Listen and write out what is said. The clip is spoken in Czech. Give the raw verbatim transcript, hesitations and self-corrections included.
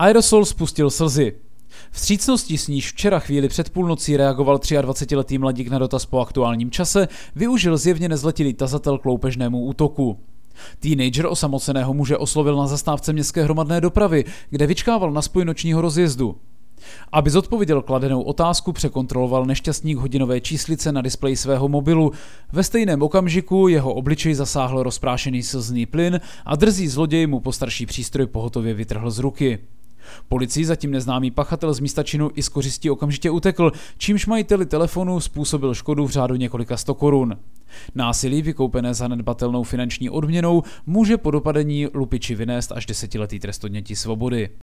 Aerosol spustil slzy. Vstřícností, s níž včera chvíli před půlnocí reagoval dvacetitříletý mladík na dotaz po aktuálním čase, využil zjevně nezletilý tazatel k loupežnému útoku. Teenager osamoceného muže oslovil na zastávce městské hromadné dopravy, kde vyčkával na spoj nočního rozjezdu. Aby zodpověděl kladenou otázku, překontroloval nešťastník hodinové číslice na displeji svého mobilu. Ve stejném okamžiku jeho obličej zasáhl rozprášený slzný plyn a drzý zloděj mu postarší přístroj pohotově vytrhl z ruky. Policii zatím neznámý pachatel z místa činu i z kořistí okamžitě utekl, čímž majiteli telefonu způsobil škodu v řádu několika sto korun. Násilí vykoupené zanedbatelnou finanční odměnou může po dopadení lupiči vynést až desetiletý trest odnětí svobody.